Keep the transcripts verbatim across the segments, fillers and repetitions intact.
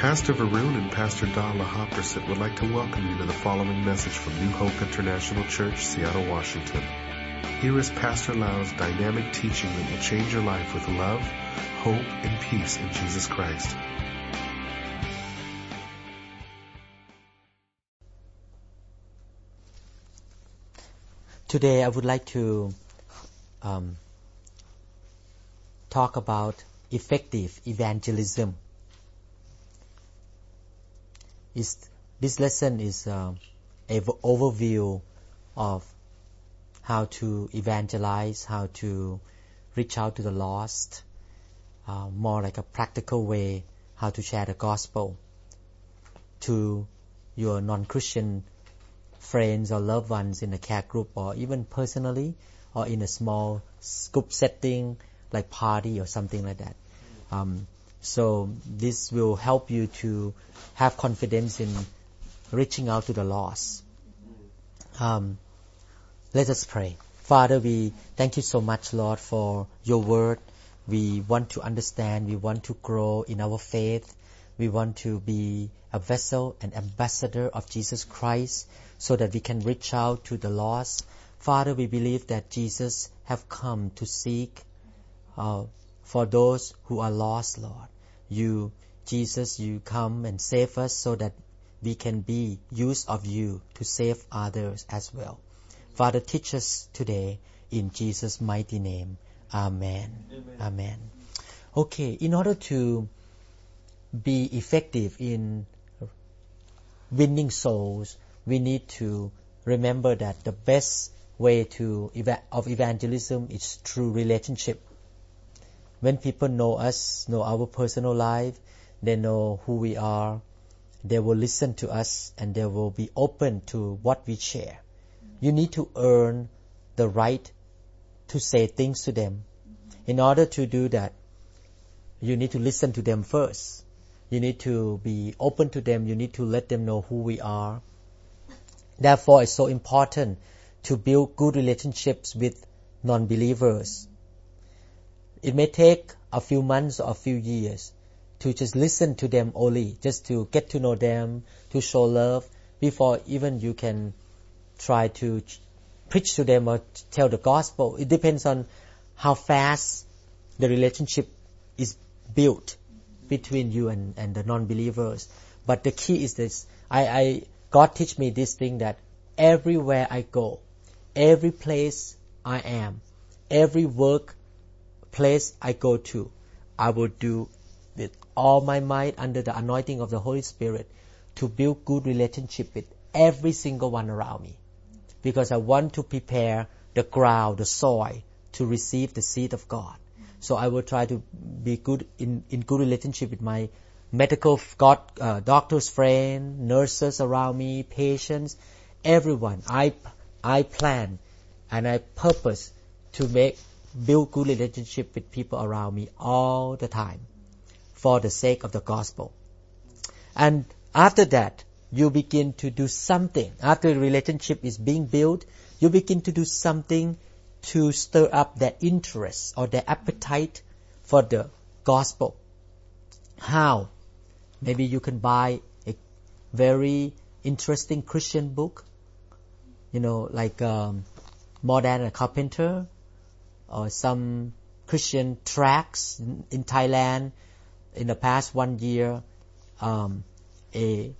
Pastor Varun and Pastor Dala Hopperset would like to welcome you to the following message from New Hope International Church, Seattle, Washington. Here is Pastor Lau's dynamic teaching that will change your life with love, hope, and peace in Jesus Christ. Today I would like to um, talk about effective evangelism. Is, this lesson is uh, an overview of how to evangelize, how to reach out to the lost, uh, more like a practical way how to share the gospel to your non-Christian friends or loved ones in a care group, or even personally, or in a small group setting like party or something like that. Um, so this will help you to have confidence in reaching out to the lost. Um, let us pray. Father, we thank you so much, Lord, for your word. We want to understand. We want to grow in our faith. We want to be a vessel, an ambassador of Jesus Christ, so that we can reach out to the lost. Father, we believe that Jesus have come to seek uh, for those who are lost, Lord. You, Jesus, you come and save us so that we can be used of you to save others as well. Father, teach us today in Jesus' mighty name. Amen. Amen. Amen. Okay, in order to be effective in winning souls, we need to remember that the best way to eva- of evangelism is through relationship. When people know us, know our personal life, they know who we are, they will listen to us and they will be open to what we share. You need to earn the right to say things to them. In order to do that, you need to listen to them first. You need to be open to them. You need to let them know who we are. Therefore, it's so important to build good relationships with non-believers. It may take a few months or a few years to just listen to them only, just to get to know them, to show love, before even you can try to ch- preach to them or tell the gospel. It depends on how fast the relationship is built between you and, and the non-believers. But the key is this. I, I God teach me this thing, that everywhere I go, every place I am, every work place I go to, I will do with all my might under the anointing of the Holy Spirit to build good relationship with every single one around me. Because I want to prepare the ground, the soil, to receive the seed of God. So I will try to be good in, in good relationship with my medical God, uh, doctors, friends, nurses around me, patients, everyone. I I plan and I purpose to make build good relationship with people around me all the time for the sake of the gospel. And after that, you begin to do something. After the relationship is being built, you begin to do something to stir up their interest or their appetite for the gospel. How? Maybe you can buy a very interesting Christian book, you know, like um, More Than a Carpenter, or some Christian tracts in, in Thailand. In the past one year, um, a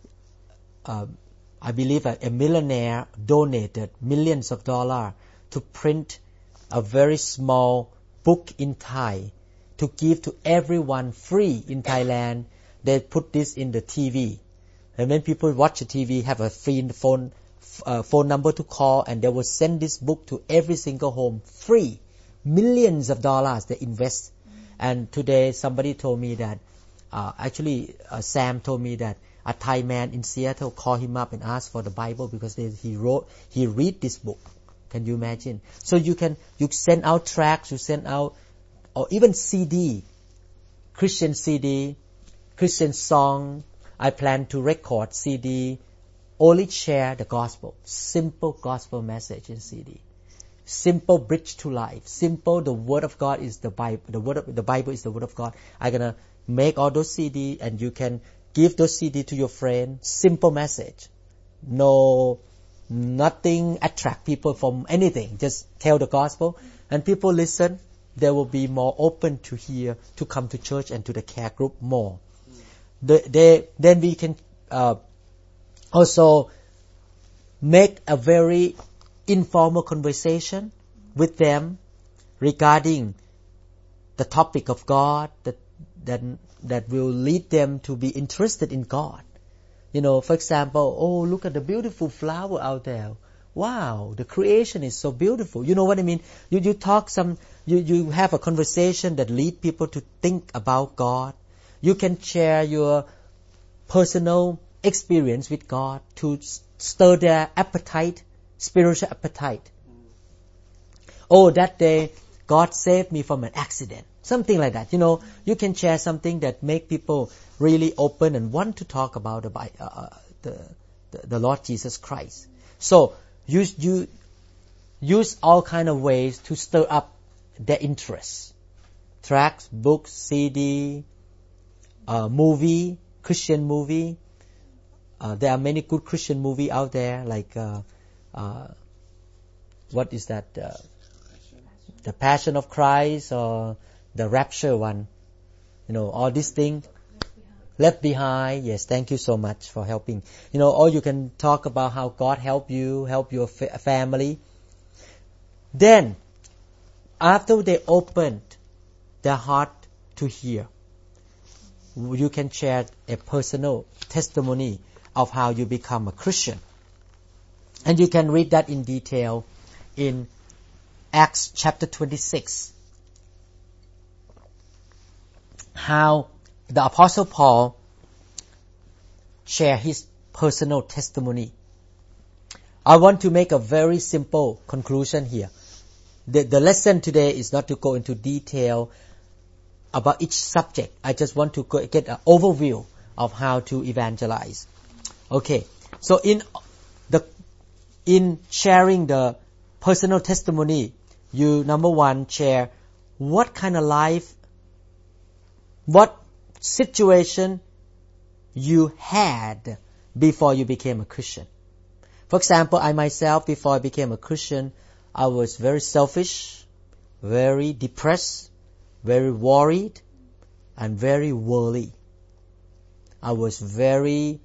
uh, I believe a, a millionaire donated millions of dollars to print a very small book in Thai to give to everyone free in Thailand. They put this in the T V, and when people watch the T V, have a free phone uh, phone number to call, and they will send this book to every single home free. Millions of dollars they invest. And today somebody told me that uh, actually uh, Sam told me that a Thai man in Seattle called him up and asked for the Bible because they, he wrote he read this book. Can you imagine? So you can you send out tracts, you send out, or even C D, Christian C D, Christian song. I plan to record C D, only share the gospel, simple gospel message in C D. simple bridge to life. Simple, the Word of God is the Bible. The Word of, the Bible is the Word of God. I'm gonna make all those C D, and you can give those C D to your friend. Simple message. No, nothing attract people from anything. Just tell the gospel, and people listen. They will be more open to hear, to come to church and to the care group more. The, they, then we can uh, also make a very informal conversation with them regarding the topic of God that that that will lead them to be interested in God. You know, for example, oh, look at the beautiful flower out there. Wow, the creation is so beautiful. You know what I mean? You you talk some, you, you have a conversation that lead people to think about God. You can share your personal experience with God to stir their appetite, spiritual appetite. Oh, that day God saved me from an accident. Something like that. You know, you can share something that make people really open and want to talk about the, uh, the, the, the Lord Jesus Christ. So, use, you, use all kind of ways to stir up their interest. Tracts, books, C D, uh, movie, Christian movie. Uh, there are many good Christian movie out there, like uh, uh, what is that? Uh, the Passion of Christ or the Rapture one. You know, all these things. Left Behind. Yes, thank you so much for helping. You know, or you can talk about how God helped you, help your fa- family. Then, after they opened their heart to hear, you can share a personal testimony of how you become a Christian. And you can read that in detail in Acts chapter twenty-six. How the Apostle Paul shared his personal testimony. I want to make a very simple conclusion here. The, the lesson today is not to go into detail about each subject. I just want to go, get an overview of how to evangelize. Okay, so in the in sharing the personal testimony, you number one share what kind of life, what situation you had before you became a Christian. For example, I myself, before I became a Christian, I was very selfish, very depressed, very worried, and very worldly. I was very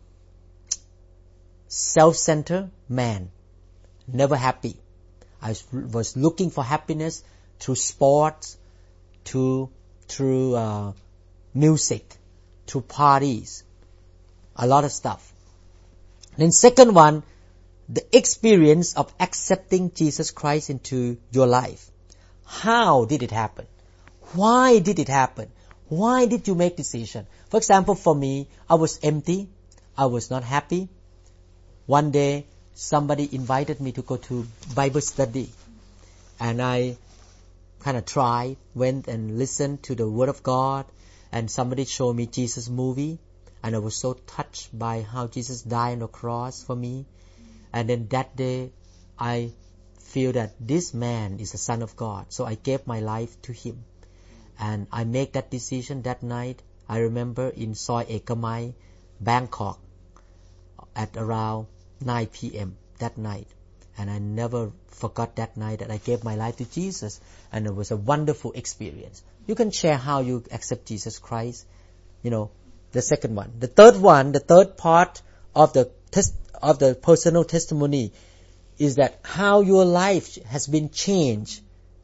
self-centered man, never happy. I was looking for happiness through sports, to, through uh, music, through parties, a lot of stuff. Then second one, the experience of accepting Jesus Christ into your life. How did it happen? Why did it happen? Why did you make decision? For example, for me, I was empty. I was not happy. One day, somebody invited me to go to Bible study. And I kind of tried, went and listened to the Word of God. And somebody showed me Jesus movie. And I was so touched by how Jesus died on the cross for me. And then that day, I feel that this man is the Son of God. So I gave my life to him. And I made that decision that night. I remember in Soi Ekamai, Bangkok, at around nine p.m. that night. And I never forgot that night that I gave my life to Jesus. And it was a wonderful experience. You can share how you accept Jesus Christ. You know, the second one. The third one, the third part of the test, of the personal testimony is that how your life has been changed.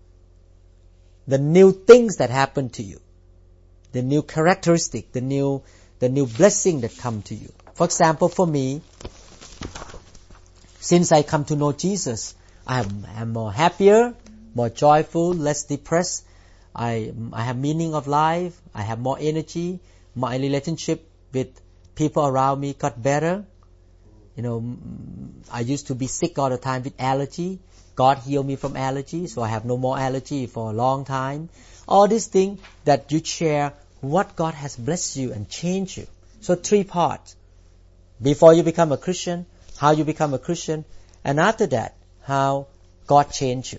The new things that happen to you. The new characteristic, the new, the new blessing that come to you. For example, for me, since I come to know Jesus, I am, I am more happier, more joyful, less depressed. I, I have meaning of life. I have more energy. My relationship with people around me got better. You know, I used to be sick all the time with allergy. God healed me from allergy, so I have no more allergy for a long time. All these things that you share, what God has blessed you and changed you. So three parts. Before you become a Christian, how you become a Christian, and after that, how God changed you.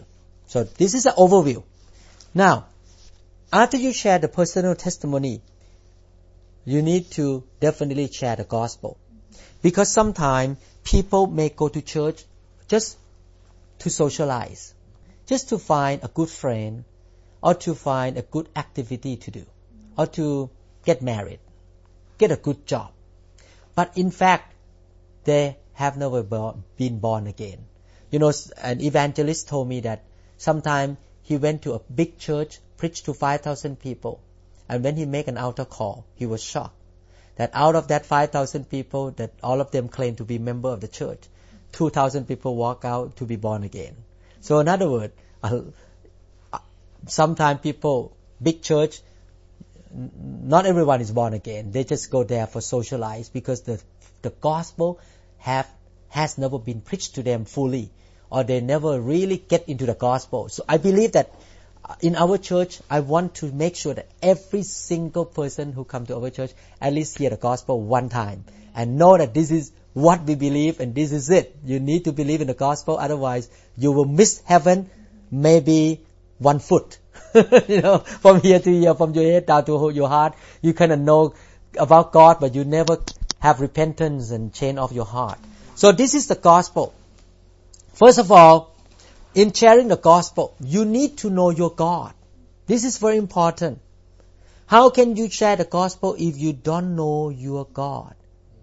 So this is an overview. Now, after you share the personal testimony, you need to definitely share the gospel. Because sometimes people may go to church just to socialize, just to find a good friend, or to find a good activity to do, or to get married, get a good job. But in fact, they have never been born again. You know, an evangelist told me that sometime he went to a big church, preached to five thousand people, and when he made an altar call, he was shocked that out of that five thousand people, that all of them claimed to be member of the church, two thousand people walk out to be born again. So in other words, uh, sometimes people, big church, not everyone is born again. They just go there for socialize because the the gospel have has never been preached to them fully, or they never really get into the gospel. So I believe that in our church, I want to make sure that every single person who come to our church at least hear the gospel one time and know that this is what we believe and this is it. You need to believe in the gospel, otherwise you will miss heaven maybe one foot. You know, from here to here, from your head down to your heart, you kind of know about God, but you never have repentance and change of your heart. So this is the gospel. First of all, in sharing the gospel, you need to know your God. This is very important. How can you share the gospel if you don't know your God?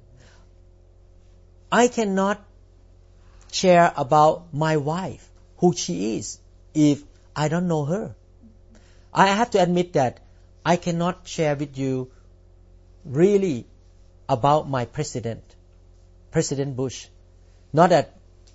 I cannot share about my wife, who she is, if I don't know her. I have to admit that I cannot share with you really about my president, President Bush. Not that,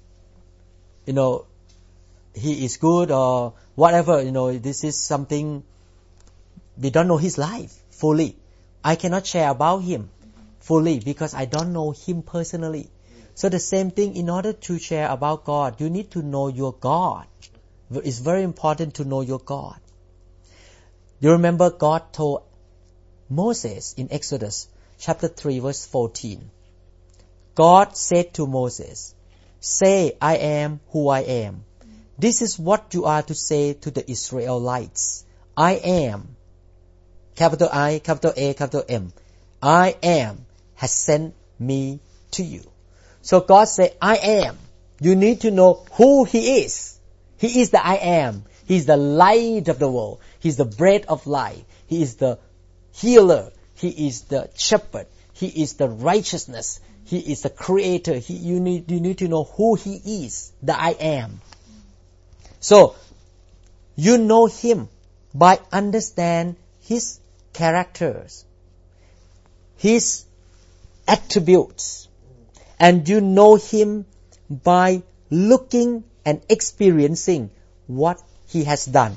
you know, he is good or whatever, you know, this is something, we don't know his life fully. I cannot share about him fully because I don't know him personally. So the same thing, in order to share about God, you need to know your God. It's very important to know your God. You remember God told Moses in Exodus chapter three verse fourteen. God said to Moses, "Say, I am who I am. This is what you are to say to the Israelites. I am, capital I, capital A, capital M. I am has sent me to you." So God said, I am. You need to know who He is. He is the I am. He is the light of the world. He is the bread of life. He is the healer. He is the shepherd. He is the righteousness. He is the creator. He, you need, you need to know who He is, the I am. So, you know Him by understand His characters, His attributes, and you know Him by looking and experiencing what He has done.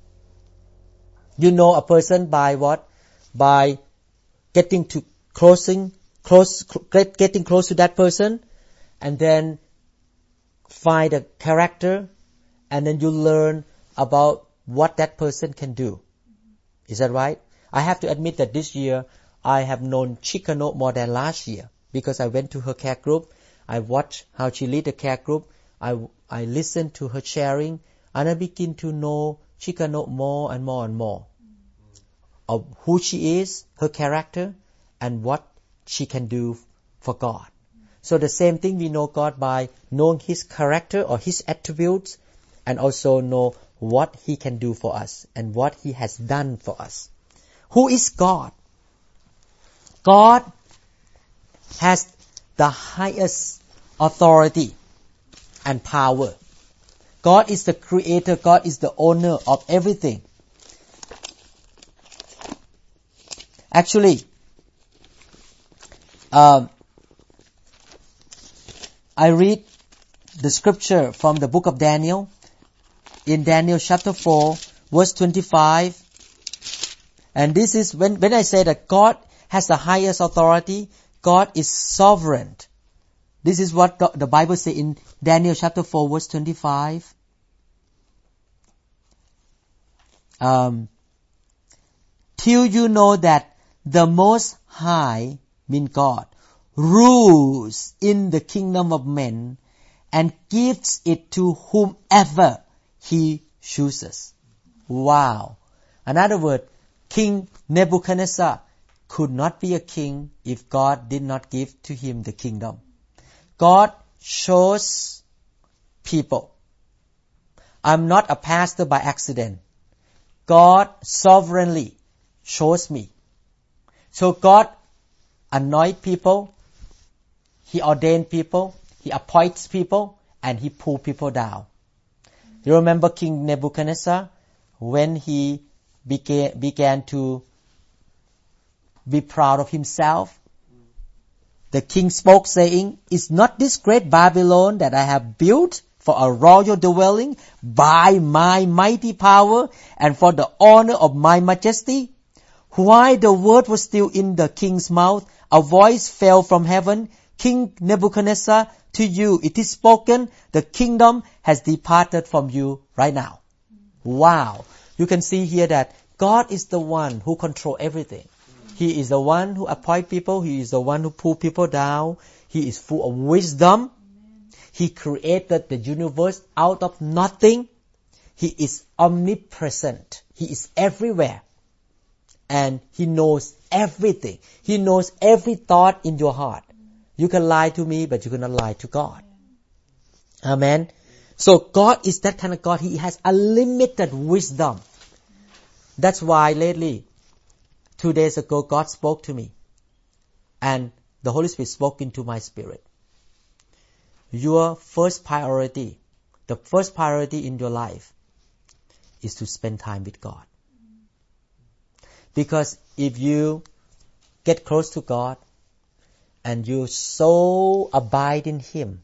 You know a person by what? By getting to closing, close, getting close to that person, and then find a character, and then you learn about what that person can do. Is that right? I have to admit that this year I have known Chikano more than last year because I went to her care group. I watched how she lead the care group. I, I listened to her sharing, and I begin to know Chikano more and more and more of who she is, her character, and what she can do for God. So the same thing, we know God by knowing His character or His attributes, and also know what He can do for us and what He has done for us. Who is God? God has the highest authority and power. God is the creator. God is the owner of everything. Actually, um, I read the scripture from the book of Daniel. In Daniel chapter four, verse twenty-five. And this is, when, when I say that God has the highest authority, God is sovereign. This is what God, the Bible says in Daniel chapter four, verse twenty-five. Um, till you know that the Most High, mean God, rules in the kingdom of men and gives it to whomever He chooses. Wow. In other words, King Nebuchadnezzar could not be a king if God did not give to him the kingdom. God chose people. I'm not a pastor by accident. God sovereignly chose me. So God anoints people, He ordained people, He appoints people, and He pulls people down. You remember King Nebuchadnezzar when he began, began to be proud of himself? The king spoke saying, "Is not this great Babylon that I have built for a royal dwelling by my mighty power and for the honor of my majesty?" While the word was still in the king's mouth, a voice fell from heaven, "King Nebuchadnezzar, to you it is spoken, the kingdom has departed from you right now." Wow. You can see here that God is the one who controls everything. He is the one who appoints people. He is the one who pulls people down. He is full of wisdom. He created the universe out of nothing. He is omnipresent. He is everywhere. And He knows everything. He knows every thought in your heart. You can lie to me, but you cannot lie to God. Amen. So God is that kind of God. He has unlimited wisdom. That's why lately, two days ago, God spoke to me. And the Holy Spirit spoke into my spirit. Your first priority, the first priority in your life is to spend time with God. Because if you get close to God and you so abide in Him,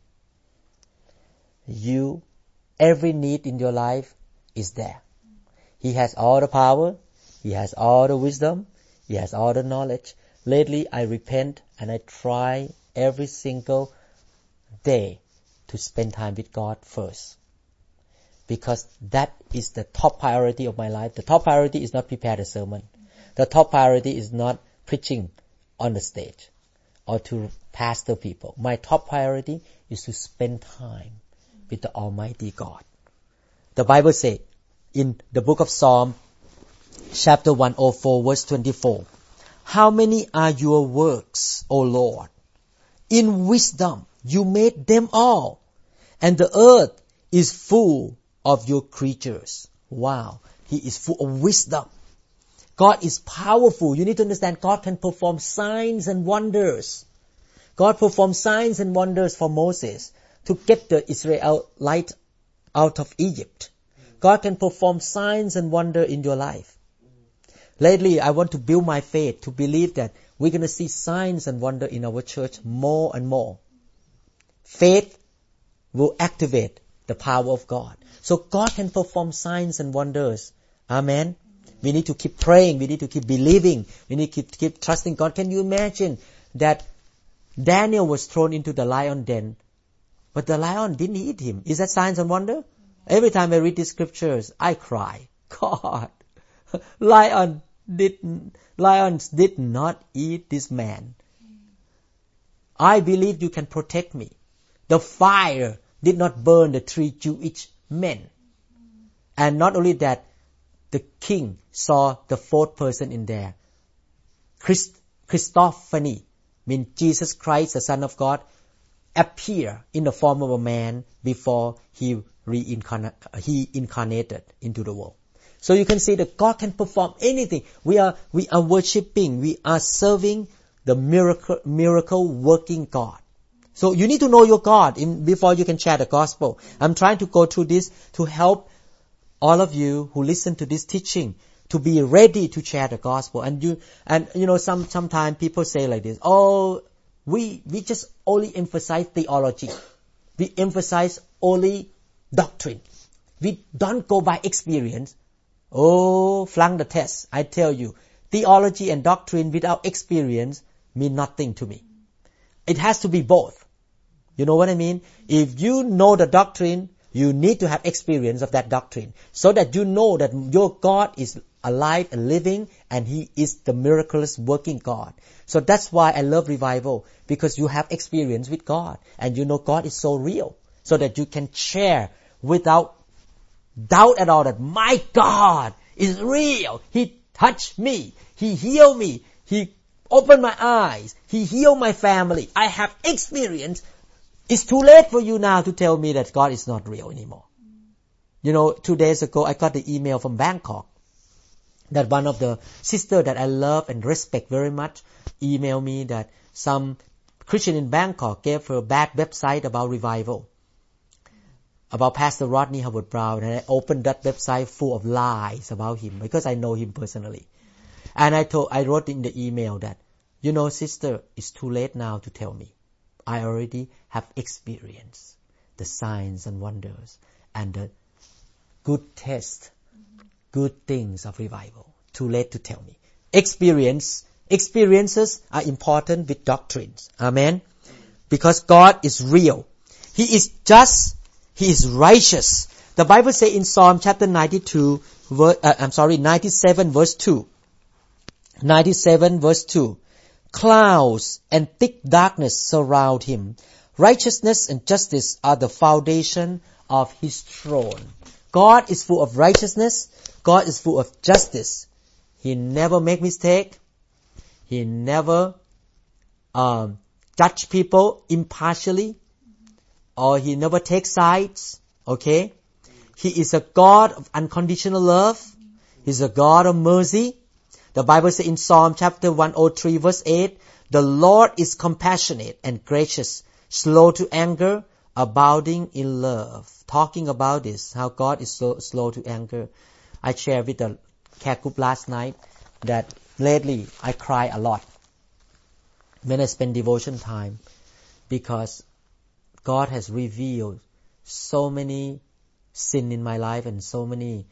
you, every need in your life is there. He has all the power. He has all the wisdom. He has all the knowledge. Lately, I repent and I try every single day to spend time with God first. Because that is the top priority of my life. The top priority is not prepare a sermon. The top priority is not preaching on the stage or to pastor people. My top priority is to spend time with the Almighty God. The Bible says in the book of Psalm, chapter one oh four, verse twenty-four, "How many are your works, O Lord? In wisdom you made them all, and the earth is full of your creatures." Wow. He is full of wisdom. God is powerful. You need to understand God can perform signs and wonders. God performed signs and wonders for Moses to get the Israelites out of Egypt. God can perform signs and wonders in your life. Lately, I want to build my faith to believe that we're going to see signs and wonders in our church more and more. Faith will activate the power of God. So God can perform signs and wonders. Amen. We need to keep praying. We need to keep believing. We need to keep, keep trusting God. Can you imagine that Daniel was thrown into the lion den, but the lion didn't eat him? Is that signs and wonder? Every time I read these scriptures, I cry. God, lion didn't, lions did not eat this man. I believe you can protect me. The fire did not burn the three Jewish men. And not only that, the king saw the fourth person in there. Christ, Christophany, means Jesus Christ, the Son of God, appear in the form of a man before he reincarnated, he incarnated into the world. So you can see that God can perform anything. We are, we are worshiping, we are serving the miracle, miracle working God. So you need to know your God in, before you can share the gospel. I'm trying to go through this to help all of you who listen to this teaching to be ready to share the gospel. And you, and you know, some, sometimes people say like this, oh, we, we just only emphasize theology. We emphasize only doctrine. We don't go by experience. Oh, flunk the test. I tell you, theology and doctrine without experience mean nothing to me. It has to be both. You know what I mean? If you know the doctrine, you need to have experience of that doctrine so that you know that your God is alive and living and He is the miraculous working God. So that's why I love revival, because you have experience with God and you know God is so real, so that you can share without doubt at all that my God is real. He touched me. He healed me. He opened my eyes. He healed my family. I have experience. It's too late for you now to tell me that God is not real anymore. You know, two days ago, I got the email from Bangkok that one of the sisters that I love and respect very much emailed me that some Christian in Bangkok gave her a bad website about revival, about Pastor Rodney Howard-Browne, and I opened that website full of lies about him because I know him personally. And I told, I wrote in the email that, you know, sister, it's too late now to tell me. I already have experienced the signs and wonders and the good test, good things of revival. Too late to tell me. Experience, experiences are important with doctrines. Amen. Because God is real. He is just. He is righteous. The Bible says in Psalm chapter ninety-two, verse, uh, I'm sorry, ninety-seven verse two. ninety-seven verse two. Clouds and thick darkness surround him. Righteousness and justice are the foundation of his throne. God is full of righteousness. God is full of justice. He never make mistake. He never um, judge people impartially. Or he never takes sides. Okay? He is a God of unconditional love. He's a God of mercy. The Bible says in Psalm chapter one oh three verse eight, the Lord is compassionate and gracious, slow to anger, abounding in love. Talking about this, how God is so slow to anger. I shared with the care group last night that lately I cry a lot when I spend devotion time because God has revealed so many sin in my life and so many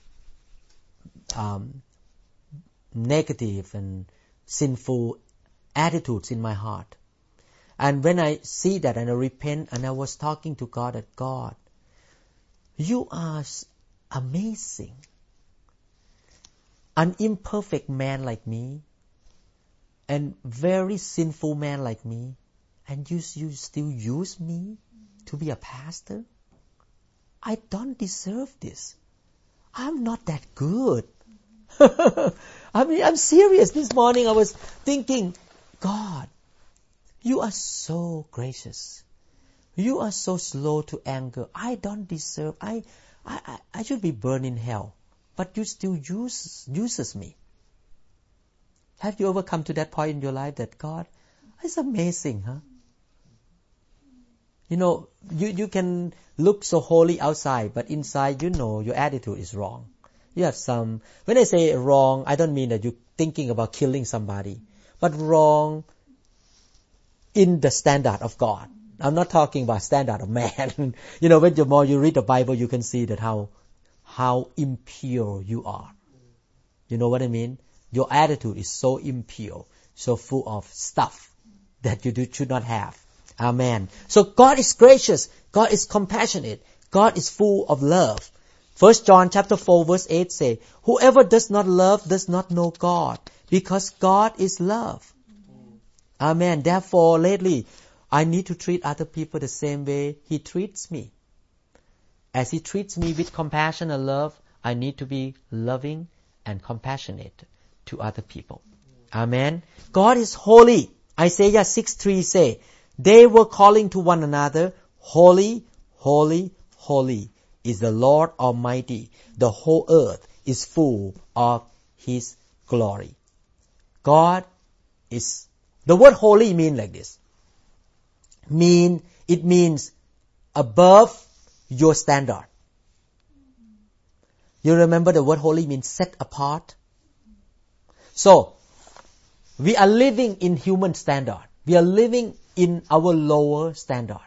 um, negative and sinful attitudes in my heart. And when I see that and I repent and I was talking to God that God, you are amazing. An imperfect man like me and very sinful man like me, and you, you still use me to be a pastor? I don't deserve this. I'm not that good. I mean, I'm serious. This morning I was thinking, God, you are so gracious. You are so slow to anger. I don't deserve. I, I, I should be burned in hell, but you still use uses me. Have you ever come to that point in your life that God, it's amazing, huh? You know, you, you can look so holy outside, but inside, you know, your attitude is wrong. You have some, when I say wrong, I don't mean that you're thinking about killing somebody, but wrong in the standard of God. I'm not talking about standard of man. You know, when the more you read the Bible, you can see that how, how impure you are. You know what I mean? Your attitude is so impure, so full of stuff that you do, should not have. Amen. So God is gracious. God is compassionate. God is full of love. First John chapter four verse eight say, whoever does not love does not know God, because God is love. Amen. Therefore, lately, I need to treat other people the same way He treats me. As He treats me with compassion and love, I need to be loving and compassionate to other people. Amen. God is holy. Isaiah six three say, they were calling to one another, holy, holy, holy is the Lord Almighty. The whole earth is full of His glory. God is, the word holy mean like this. Mean, it means above your standard. You remember the word holy means set apart? So, we are living in human standard. We are living in our lower standard.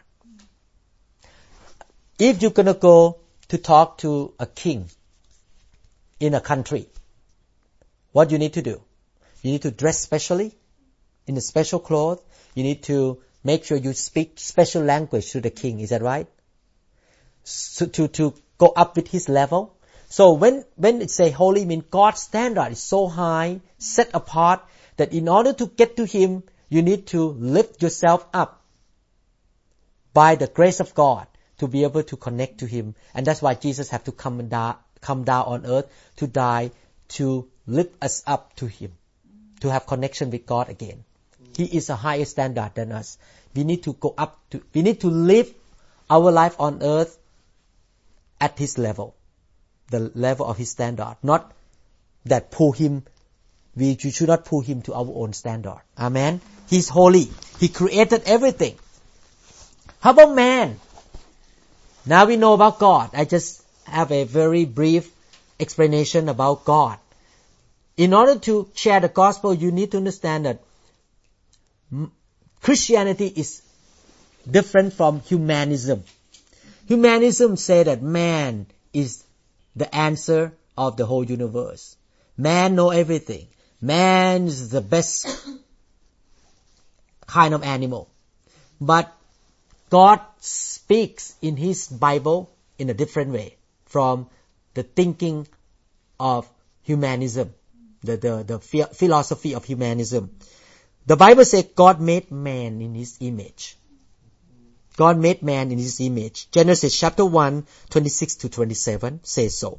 If you're going to go to talk to a king in a country, what you need to do? You need to dress specially, in a special cloth. You need to make sure you speak special language to the king. Is that right? So to, to go up with his level. So when, when it say holy, mean God's standard is so high, set apart, that in order to get to Him, you need to lift yourself up by the grace of God to be able to connect to Him. And that's why Jesus had to come down, come down on earth to die, to lift us up to Him, to have connection with God again. He is a higher standard than us. We need to go up to, we need to live our life on earth at His level, the level of His standard, not that pull Him, we should not pull Him to our own standard. Amen? He's holy. He created everything. How about man? Now we know about God. I just have a very brief explanation about God. In order to share the gospel, you need to understand that Christianity is different from humanism. Humanism says that man is the answer of the whole universe. Man knows everything. Man is the best kind of animal. But God speaks in His Bible in a different way from the thinking of humanism, the, the, the philosophy of humanism. The Bible says God made man in His image. God made man in His image. Genesis chapter one, twenty-six to twenty-seven says so.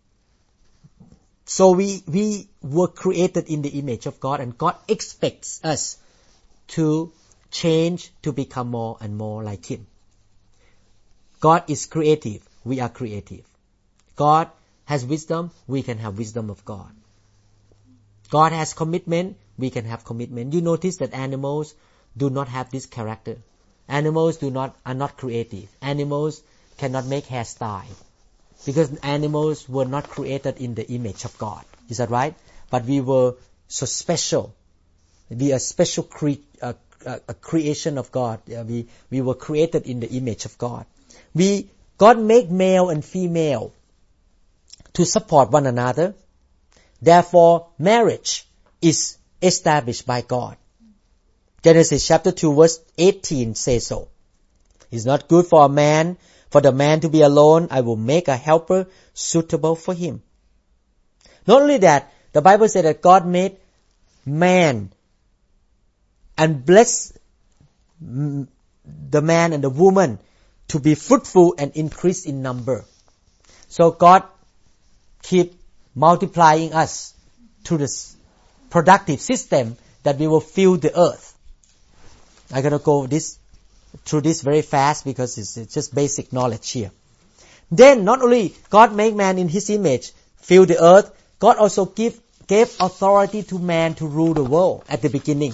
So we, we were created in the image of God, and God expects us to change to become more and more like Him. God is creative. We are creative. God has wisdom. We can have wisdom of God. God has commitment. We can have commitment. You notice that animals do not have this character. Animals do not are not creative. Animals cannot make hairstyle because animals were not created in the image of God. Is that right? But we were so special. We are special cre- uh, uh, a creation of God. Uh, we we were created in the image of God. We God made male and female to support one another. Therefore, marriage is established by God. Genesis chapter two verse eighteen says so. It's not good for a man, for the man to be alone. I will make a helper suitable for him. Not only that, the Bible said that God made man and blessed the man and the woman to be fruitful and increase in number. So God keep multiplying us through this productive system that we will fill the earth. I'm going to go this through this very fast because it's, it's just basic knowledge here. Then not only God made man in His image, fill the earth, God also give, gave authority to man to rule the world at the beginning.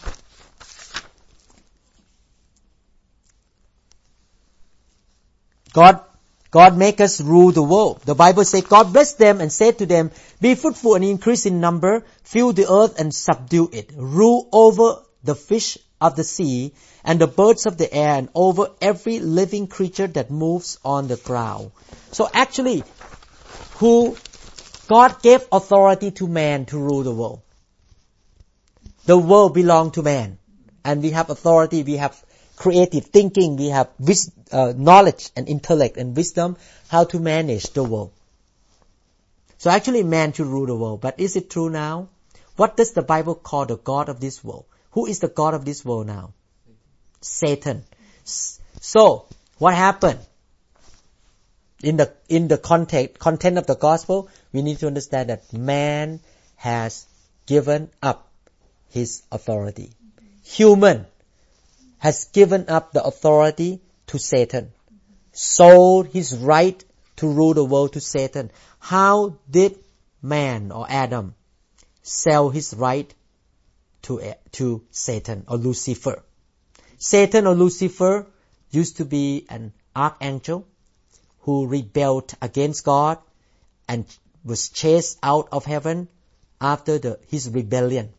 God, God make us rule the world. The Bible says God blessed them and said to them, be fruitful and increase in number, fill the earth and subdue it, rule over the fish of the sea and the birds of the air and over every living creature that moves on the ground. So actually, who God gave authority to man to rule the world. The world belongs to man, and we have authority, we have creative thinking, we have vis- uh, knowledge and intellect and wisdom how to manage the world. So actually man should rule the world. But is it true now? What does the Bible call the God of this world? Who is the God of this world now? Satan. So, what happened? In the in the context, content of the gospel, we need to understand that man has given up his authority. Human has given up the authority to Satan. Sold his right to rule the world to Satan. How did man or Adam sell his right to to Satan or Lucifer? Satan or Lucifer used to be an archangel who rebelled against God and was chased out of heaven after the, his rebellion.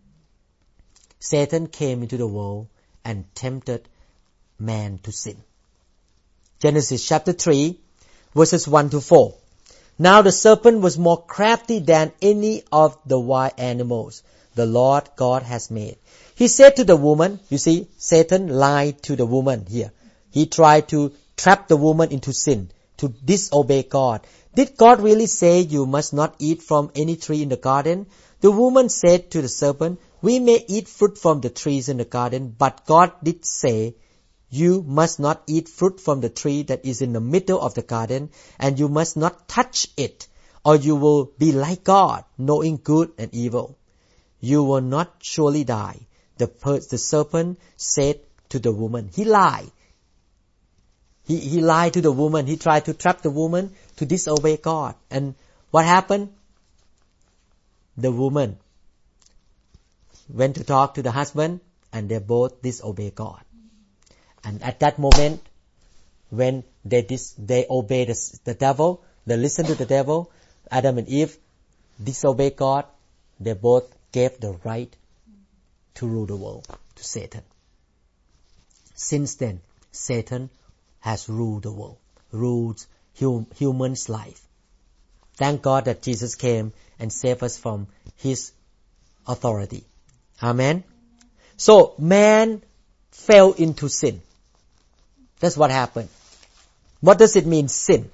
Satan came into the world and tempted man to sin. Genesis chapter three, verses one to four. Now the serpent was more crafty than any of the wild animals the Lord God has made. He said to the woman, you see, Satan lied to the woman here. He tried to trap the woman into sin, to disobey God. Did God really say you must not eat from any tree in the garden? The woman said to the serpent, we may eat fruit from the trees in the garden, but God did say, You must not eat fruit from the tree that is in the middle of the garden, and you must not touch it, or you will be like God, knowing good and evil. You will not surely die. The, per- the serpent said to the woman, he lied. He, he lied to the woman. He tried to trap the woman to disobey God. And what happened? The woman went to talk to the husband, and they both disobey God. And at that moment, when they dis, they obey the, the devil, they listen to the devil, Adam and Eve disobey God, they both gave the right to rule the world to Satan. Since then, Satan has ruled the world, ruled hum, humans' life. Thank God that Jesus came and saved us from his authority. Amen. So man fell into sin. That's what happened. What does it mean, sin?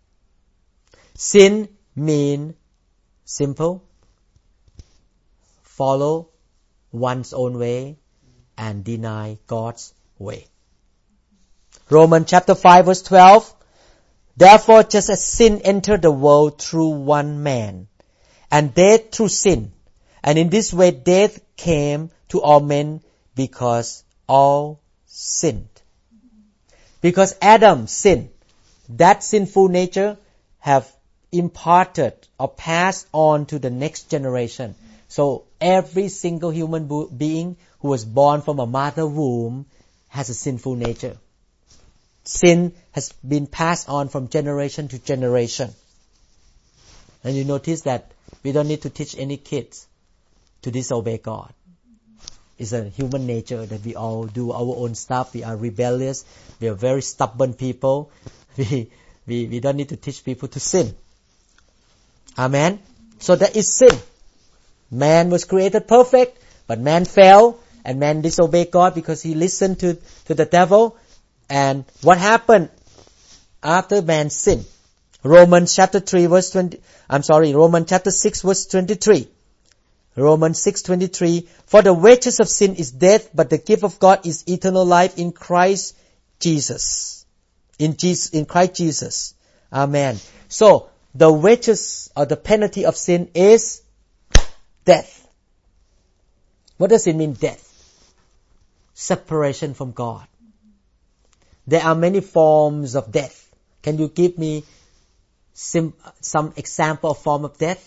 Sin means simple, follow one's own way and deny God's way. Romans chapter five verse twelve. Therefore, just as sin entered the world through one man, and death through sin, and in this way death came to all men because all sinned. Because Adam sinned, that sinful nature have imparted or passed on to the next generation. So every single human bo- being who was born from a mother womb has a sinful nature. Sin has been passed on from generation to generation. And you notice that we don't need to teach any kids to disobey God. It's a human nature that we all do our own stuff. We are rebellious. We are very stubborn people. We, we, we don't need to teach people to sin. Amen. So that is sin. Man was created perfect, but man fell and man disobeyed God because he listened to, to the devil. And what happened after man sinned? Romans chapter three verse twenty, I'm sorry, Romans chapter six verse twenty-three. Romans six twenty-three, for the wages of sin is death, but the gift of God is eternal life in Christ Jesus. In Jesus, in Christ Jesus. Amen. So, the wages or the penalty of sin is death. What does it mean, death? Separation from God. There are many forms of death. Can you give me some, some example of form of death?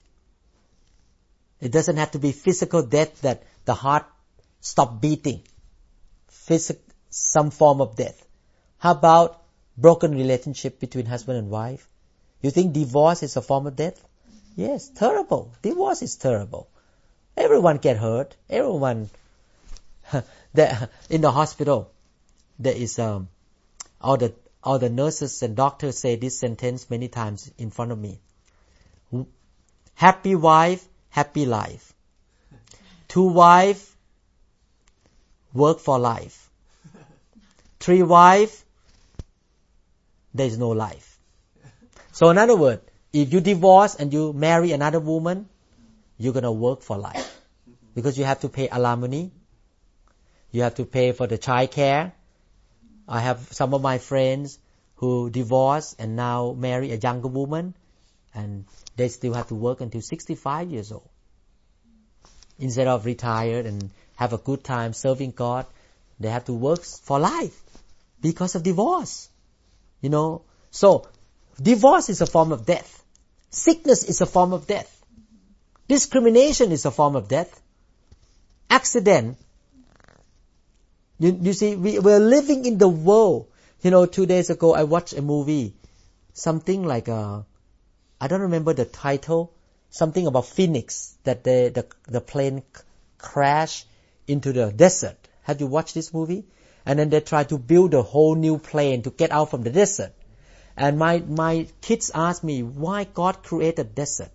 It doesn't have to be physical death that the heart stop beating. Physic, some form of death. How about broken relationship between husband and wife? You think divorce is a form of death? Yes, terrible. Divorce is terrible. Everyone get hurt. Everyone. the, in the hospital, there is um, all the all the nurses and doctors say this sentence many times in front of me. Happy wife, happy life. Two wife, work for life. Three wife, there is no life. So in other words, if you divorce and you marry another woman, you're going to work for life. Because you have to pay alimony. You have to pay for the child care. I have some of my friends who divorced and now marry a younger woman, and they still have to work until sixty-five years old. Instead of retired and have a good time serving God, they have to work for life because of divorce. You know, so divorce is a form of death. Sickness is a form of death. Discrimination is a form of death. Accident. You, you see, we, we're living in the world. You know, two days ago I watched a movie. Something like a, I don't remember the title. Something about Phoenix. That the, the, the plane c- crashed into the desert. Have you watched this movie? And then they try to build a whole new plane to get out from the desert. And my, my kids asked me, why God created desert?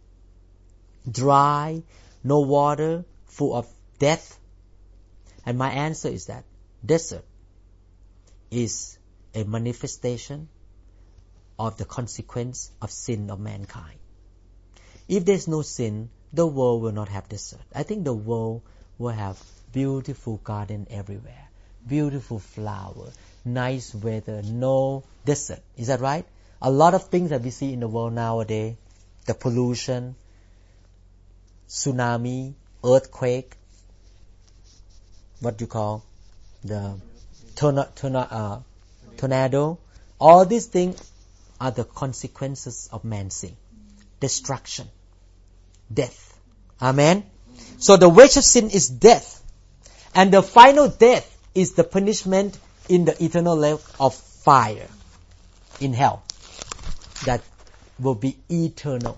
Dry, no water, full of death. And my answer is that desert is a manifestation of the consequence of sin of mankind. If there's no sin, the world will not have desert. I think the world will have beautiful garden everywhere. beautiful flower, nice weather, no desert. Is that right? A lot of things that we see in the world nowadays, the pollution, tsunami, earthquake, what do you call the torna, torna, uh, tornado, all these things are the consequences of man's sin. Destruction, death. Amen. So the wage of sin is death, and the final death is the punishment in the eternal lake of fire in hell that will be eternal.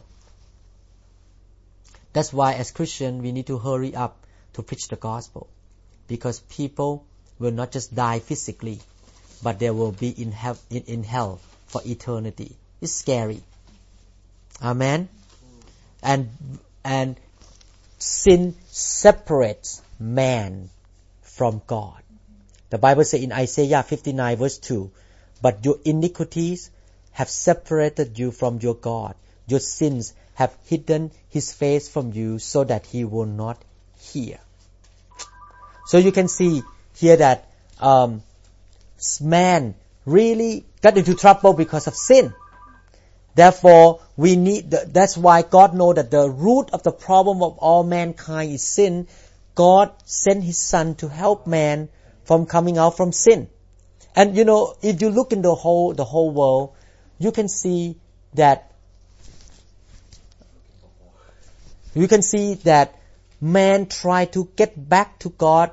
That's why as Christians we need to hurry up to preach the gospel, because people will not just die physically, but they will be in hell, in, in hell for eternity. It's scary. Amen. And and sin separates man from God. The Bible says in Isaiah fifty-nine verse two, but your iniquities have separated you from your God. Your sins have hidden his face from you so that he will not hear. So you can see here that um, man really got into trouble because of sin. Therefore, we need. The, that's why God knows that the root of the problem of all mankind is sin. God sent His Son to help man from coming out from sin. And you know, if you look in the whole the whole world, you can see that you can see that man tried to get back to God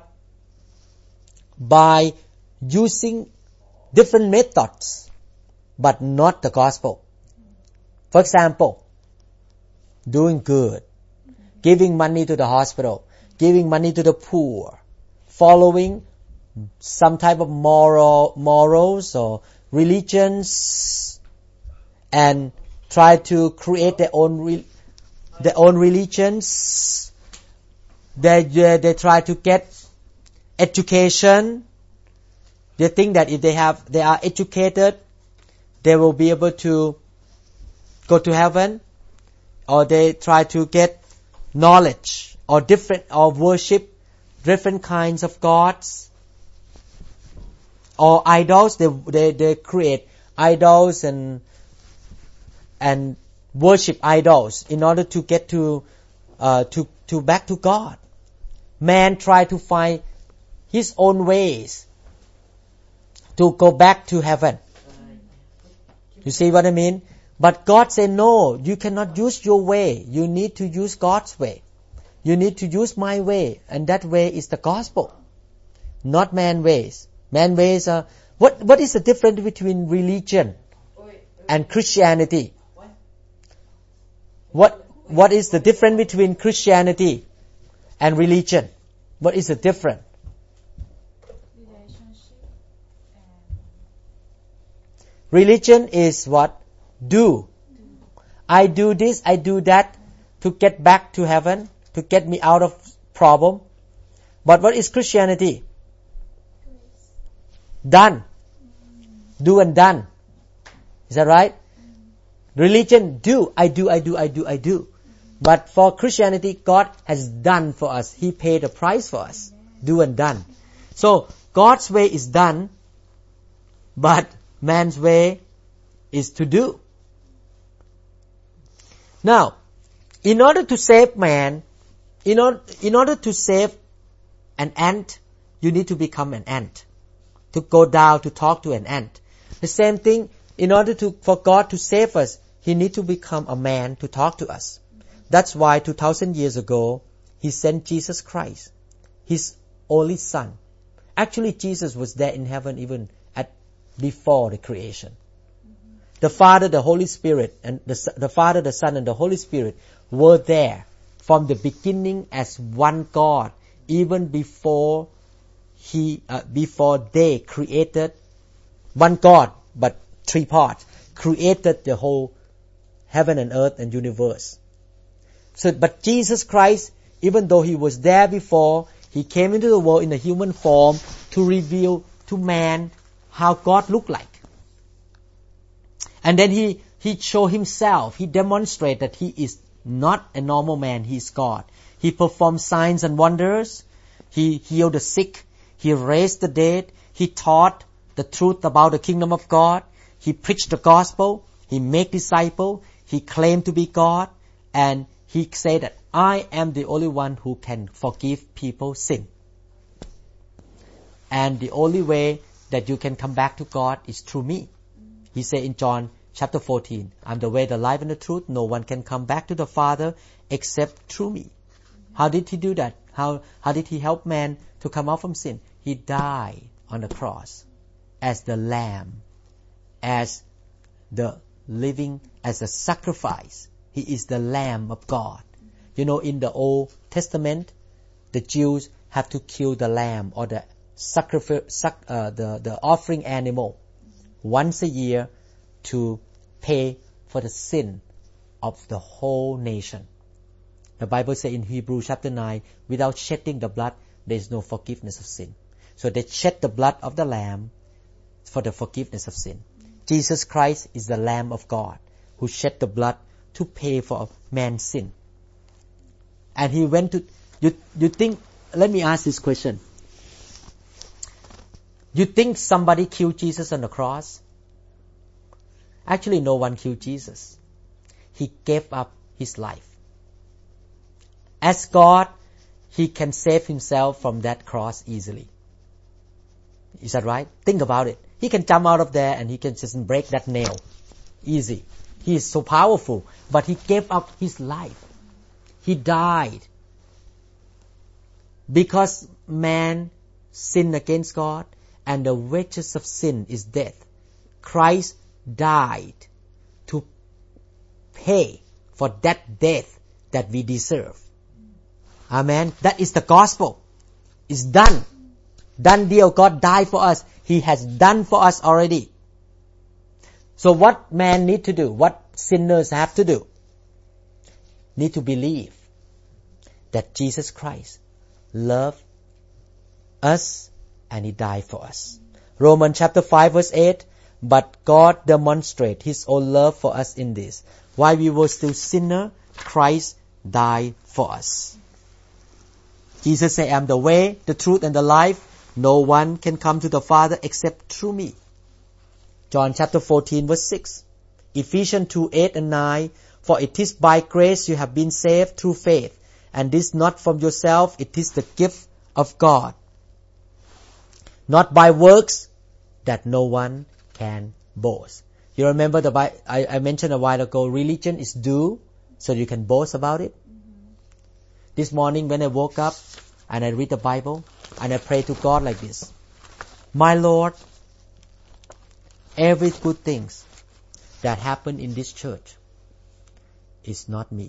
by using different methods, but not the gospel. For example, doing good, giving money to the hospital, giving money to the poor, following some type of moral morals or religions, and try to create their own re, their own religions. They, they they try to get education. They think that if they have they are educated, they will be able to go to heaven. Or they try to get knowledge or different or worship different kinds of gods or idols. They they they create idols and and worship idols in order to get to uh, to to back to God. Man try to find his own ways to go back to heaven. You see what I mean? But God said, no, you cannot use your way. You need to use God's way. You need to use my way. And that way is the gospel, not man ways. Man ways are... What, what is the difference between religion and Christianity? What, what is the difference between Christianity and religion? What is the difference? Religion is what? Do. I do this, I do that to get back to heaven, to get me out of problem. But what is Christianity? Done. Do and done. Is that right? Religion, do. I do, I do, I do, I do. But for Christianity, God has done for us. He paid a price for us. Do and done. So, God's way is done, but man's way is to do. Now, in order to save man, in order, in order to save an ant, you need to become an ant. To go down to talk to an ant. The same thing, in order to, for God to save us, He needs to become a man to talk to us. That's why two thousand years ago, He sent Jesus Christ, His only Son. Actually, Jesus was there in heaven even at before the creation. The Father, the Holy Spirit, and the, the Father, the Son, and the Holy Spirit were there from the beginning as one God, even before He, uh, before they created one God, but three parts, created the whole heaven and earth and universe. So, but Jesus Christ, even though He was there before, He came into the world in a human form to reveal to man how God looked like. And then he, he showed himself, he demonstrated that he is not a normal man, he is God. He performed signs and wonders, he healed the sick, He raised the dead. He taught the truth about the kingdom of God. He preached the gospel. He made disciples. He claimed to be God. And he said that I am the only one who can forgive people's sin. And the only way that you can come back to God is through me. He said in John chapter fourteen, I'm the way, the life, and the truth. No one can come back to the Father except through me. How did he do that? How, how did he help man to come out from sin? He died on the cross as the lamb, as the living, as a sacrifice. He is the Lamb of God. You know, in the Old Testament, the Jews have to kill the lamb or the sacrifice, sac, uh, the, the offering animal once a year to pay for the sin of the whole nation. The Bible says in Hebrews chapter nine, without shedding the blood, there is no forgiveness of sin. So they shed the blood of the lamb for the forgiveness of sin. Jesus Christ is the Lamb of God who shed the blood to pay for man's sin. And he went to, you, you think, let me ask this question. You think somebody killed Jesus on the cross? Actually, no one killed Jesus. He gave up his life. As God, he can save himself from that cross easily. Is that right? Think about it. He can jump out of there and he can just break that nail. Easy. He is so powerful. But he gave up his life. He died. Because man sinned against God and the wages of sin is death. Christ died to pay for that death that we deserve. Amen. That is the gospel. It's done. Done deal. God died for us. He has done for us already. So what man need to do? What sinners have to do? Need to believe that Jesus Christ loved us and He died for us. Romans chapter five verse eight, but God demonstrated His own love for us in this. While we were still sinners, Christ died for us. Jesus said, I am the way, the truth, and the life. No one can come to the Father except through me. John chapter fourteen verse six. Ephesians two eight and nine. For it is by grace you have been saved through faith. And this not from yourself, it is the gift of God. Not by works, that no one can boast. You remember the I, I mentioned a while ago, religion is due, so you can boast about it. This morning when I woke up and I read the Bible and I pray to God like this. My Lord, every good things that happen in this church is not me.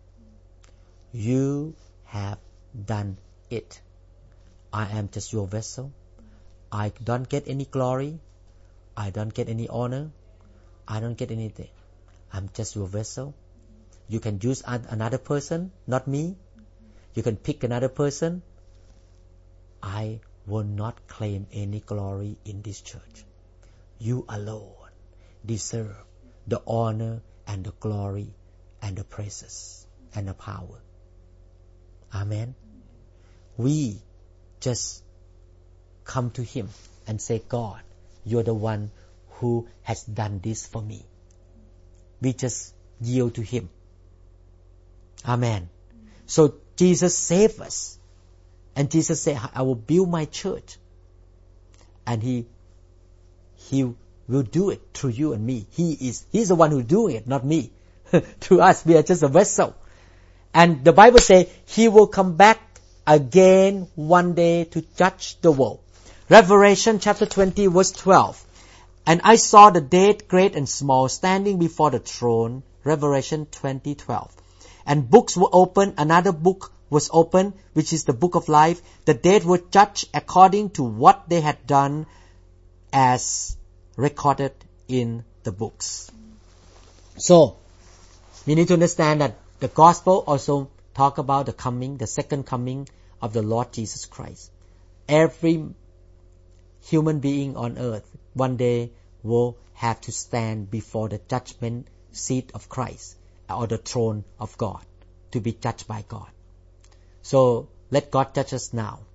You have done it. I am just your vessel. I don't get any glory. I don't get any honor. I don't get anything. I'm just your vessel. You can use another person, not me. You can pick another person. I will not claim any glory in this church. You alone deserve the honor and the glory and the praises and the power. Amen. We just come to Him and say, God, you're the one who has done this for me. We just yield to Him. Amen. So Jesus saved us. And Jesus said, I will build my church. And He He will do it through you and me. He is He's the one who do it, not me. To us, we are just a vessel. And the Bible says He will come back again one day to judge the world. Revelation chapter twenty verse twelve. And I saw the dead, great and small, standing before the throne. Revelation twenty twelve. And books were opened. Another book was opened, which is the book of life. The dead were judged according to what they had done, as recorded in the books. So, we need to understand that the gospel also talk about the coming, the second coming of the Lord Jesus Christ. Every human being on earth one day will have to stand before the judgment seat of Christ or the throne of God to be judged by God. So let God judge us now.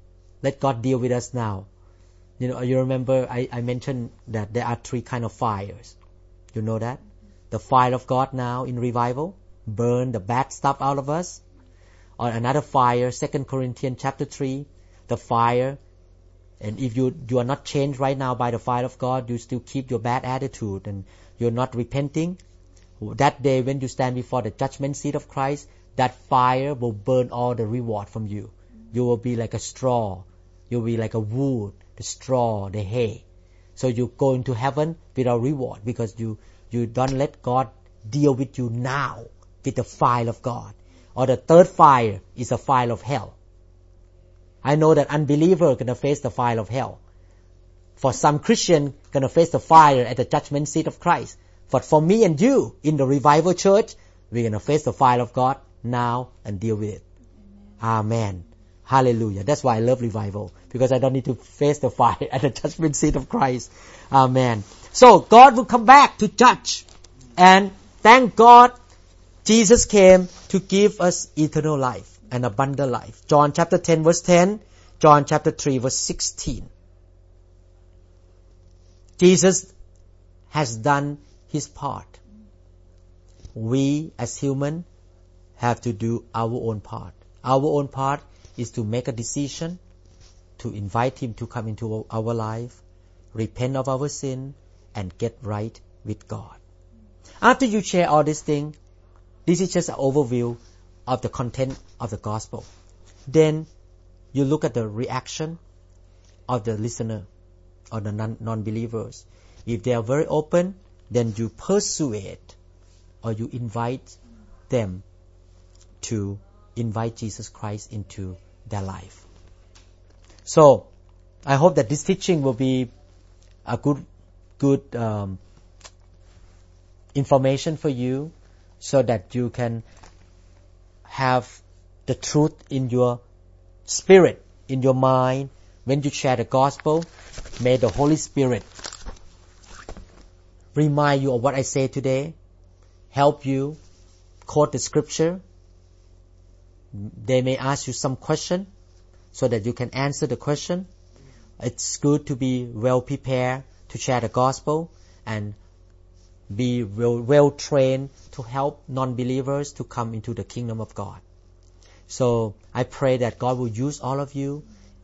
let God deal with us now. You know, you remember I, I mentioned that there are three kind of fires. You know that? The fire of God now in revival, burn the bad stuff out of us. Or another fire, Second Corinthians chapter three, the fire. And if you, you are not changed right now by the fire of God, you still keep your bad attitude and you're not repenting, that day when you stand before the judgment seat of Christ, that fire will burn all the reward from you. You will be like a straw. You will be like a wood, the straw, the hay. So you go into heaven without reward because you, you don't let God deal with you now with the fire of God. Or the third fire is a fire of hell. I know that unbeliever are going to face the fire of hell. For some Christian going to face the fire at the judgment seat of Christ. But for me and you in the revival church, we're going to face the fire of God now and deal with it. Amen. Amen. Hallelujah. That's why I love revival, because I don't need to face the fire at the judgment seat of Christ. Amen. So God will come back to judge. And thank God Jesus came to give us eternal life and abundant life. John chapter ten verse ten, John chapter three verse sixteen. Jesus has done his part. We as human have to do our own part. Our own part is to make a decision to invite him to come into our life, repent of our sin, and get right with God. After you share all these things, this is just an overview of the content of the gospel. Then you look at the reaction of the listener or the non- non-believers. If they are very open, then you persuade or you invite them to invite Jesus Christ into their life. So, I hope that this teaching will be a good, good um, information for you, so that you can have the truth in your spirit, in your mind. When you share the gospel, may the Holy Spirit remind you of what I say today, help you quote the scripture. They may ask you some question so that you can answer the question. It's good to be well prepared to share the gospel and be well, well trained to help non-believers to come into the kingdom of God. So I pray that God will use all of you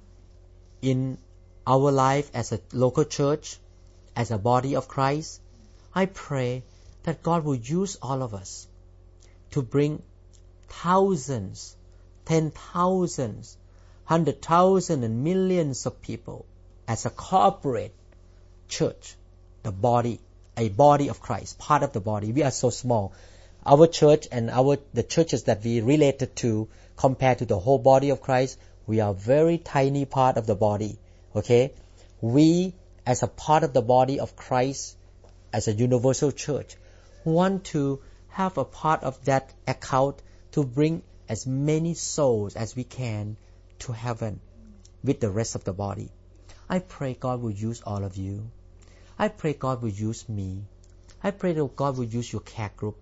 in our life as a local church, as a body of Christ. I pray that God will use all of us to bring thousands, ten thousands, hundred thousand and millions of people as a corporate church, the body, a body of Christ, part of the body. We are so small. Our church and our the churches that we related to compared to the whole body of Christ, we are very tiny part of the body. Okay? We as a part of the body of Christ, as a universal church, want to have a part of that account to bring as many souls as we can to heaven with the rest of the body. I pray God will use all of you. I pray God will use me. I pray that God will use your care group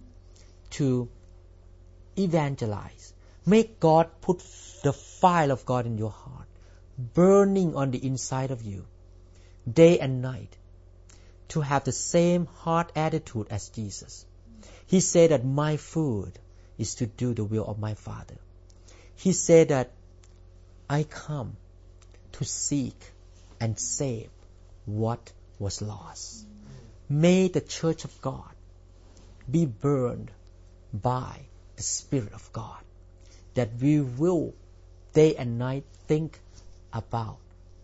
to evangelize. Make God put the fire of God in your heart, burning on the inside of you, day and night, to have the same heart attitude as Jesus. He said that my food is to do the will of my Father. He said that I come to seek and save what was lost. May the church of God be burned by the Spirit of God, that we will day and night think about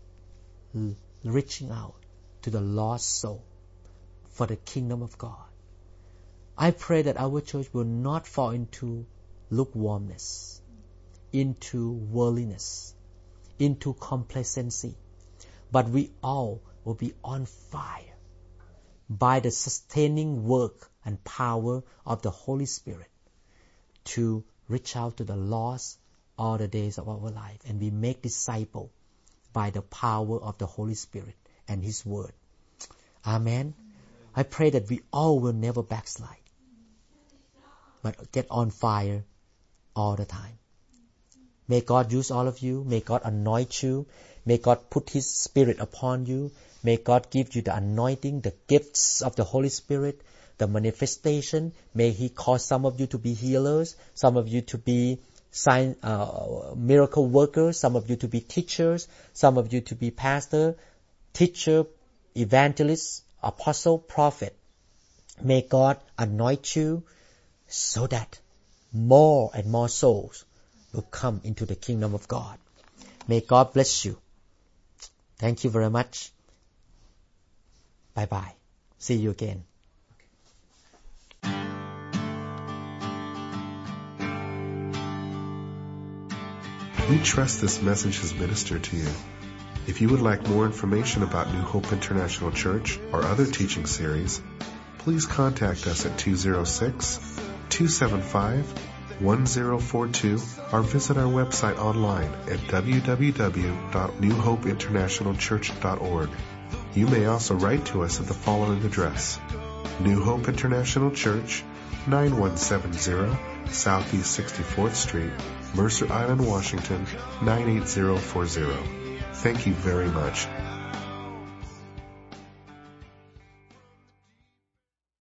reaching out to the lost soul for the kingdom of God. I pray that our church will not fall into lukewarmness, into worldliness, into complacency, but we all will be on fire by the sustaining work and power of the Holy Spirit to reach out to the lost all the days of our life, and we make disciples by the power of the Holy Spirit and His Word. Amen. I pray that we all will never backslide, but get on fire all the time. May God use all of you. May God anoint you. May God put His Spirit upon you. May God give you the anointing, the gifts of the Holy Spirit, the manifestation. May He cause some of you to be healers, some of you to be sign, uh, miracle workers, some of you to be teachers, some of you to be pastor, teacher, evangelist, apostle, prophet. May God anoint you so that more and more souls will come into the kingdom of God. May God bless you. Thank you very much. Bye-bye. See you again. We trust this message has ministered to you. If you would like more information about New Hope International Church or other teaching series, please contact us at two oh six, two seven five, one oh four two or visit our website online at w w w dot new hope international church dot org. You may also write to us at the following address: New Hope International Church, nine one seven zero Southeast sixty-fourth Street, Mercer Island, Washington, nine eight zero four zero. Thank you very much.